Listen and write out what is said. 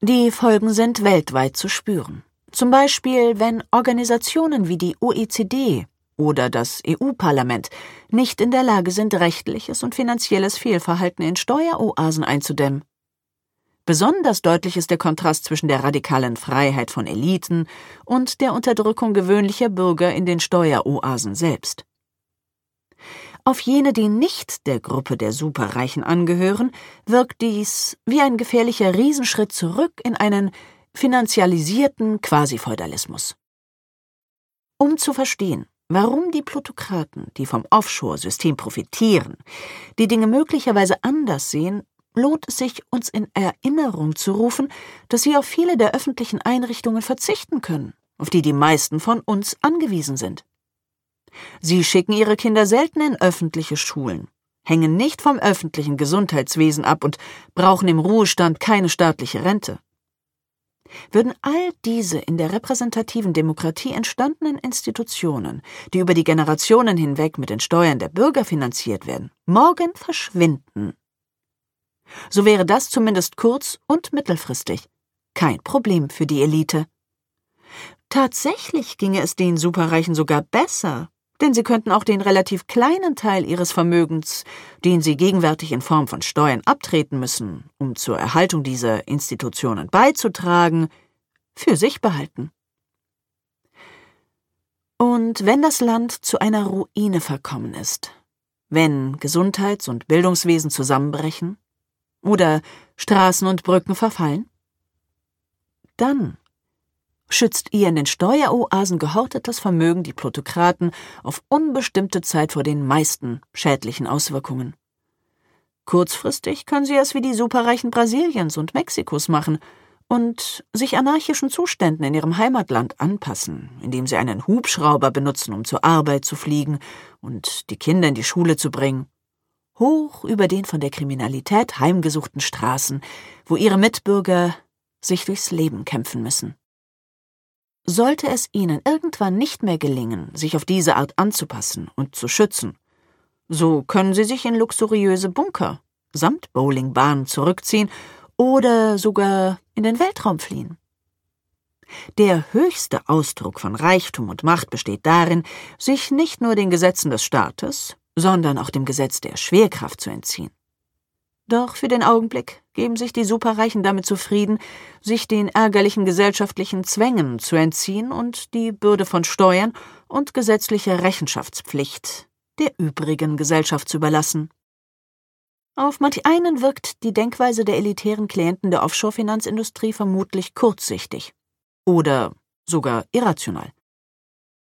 Die Folgen sind weltweit zu spüren. Zum Beispiel, wenn Organisationen wie die OECD oder das EU-Parlament nicht in der Lage sind, rechtliches und finanzielles Fehlverhalten in Steueroasen einzudämmen. Besonders deutlich ist der Kontrast zwischen der radikalen Freiheit von Eliten und der Unterdrückung gewöhnlicher Bürger in den Steueroasen selbst. Auf jene, die nicht der Gruppe der Superreichen angehören, wirkt dies wie ein gefährlicher Riesenschritt zurück in einen finanzialisierten Quasi-Feudalismus. Um zu verstehen, warum die Plutokraten, die vom Offshore-System profitieren, die Dinge möglicherweise anders sehen, lohnt es sich, uns in Erinnerung zu rufen, dass sie auf viele der öffentlichen Einrichtungen verzichten können, auf die die meisten von uns angewiesen sind. Sie schicken ihre Kinder selten in öffentliche Schulen, hängen nicht vom öffentlichen Gesundheitswesen ab und brauchen im Ruhestand keine staatliche Rente. Würden all diese in der repräsentativen Demokratie entstandenen Institutionen, die über die Generationen hinweg mit den Steuern der Bürger finanziert werden, morgen verschwinden, so wäre das zumindest kurz- und mittelfristig kein Problem für die Elite. Tatsächlich ginge es den Superreichen sogar besser, denn sie könnten auch den relativ kleinen Teil ihres Vermögens, den sie gegenwärtig in Form von Steuern abtreten müssen, um zur Erhaltung dieser Institutionen beizutragen, für sich behalten. Und wenn das Land zu einer Ruine verkommen ist, wenn Gesundheits- und Bildungswesen zusammenbrechen oder Straßen und Brücken verfallen, dann schützt ihr in den Steueroasen gehortetes Vermögen die Plutokraten auf unbestimmte Zeit vor den meisten schädlichen Auswirkungen. Kurzfristig können sie es wie die Superreichen Brasiliens und Mexikos machen und sich anarchischen Zuständen in ihrem Heimatland anpassen, indem sie einen Hubschrauber benutzen, um zur Arbeit zu fliegen und die Kinder in die Schule zu bringen, hoch über den von der Kriminalität heimgesuchten Straßen, wo ihre Mitbürger sich durchs Leben kämpfen müssen. Sollte es ihnen irgendwann nicht mehr gelingen, sich auf diese Art anzupassen und zu schützen, so können sie sich in luxuriöse Bunker samt Bowlingbahnen zurückziehen oder sogar in den Weltraum fliehen. Der höchste Ausdruck von Reichtum und Macht besteht darin, sich nicht nur den Gesetzen des Staates, sondern auch dem Gesetz der Schwerkraft zu entziehen. Doch für den Augenblick geben sich die Superreichen damit zufrieden, sich den ärgerlichen gesellschaftlichen Zwängen zu entziehen und die Bürde von Steuern und gesetzlicher Rechenschaftspflicht der übrigen Gesellschaft zu überlassen. Auf manch einen wirkt die Denkweise der elitären Klienten der Offshore-Finanzindustrie vermutlich kurzsichtig oder sogar irrational.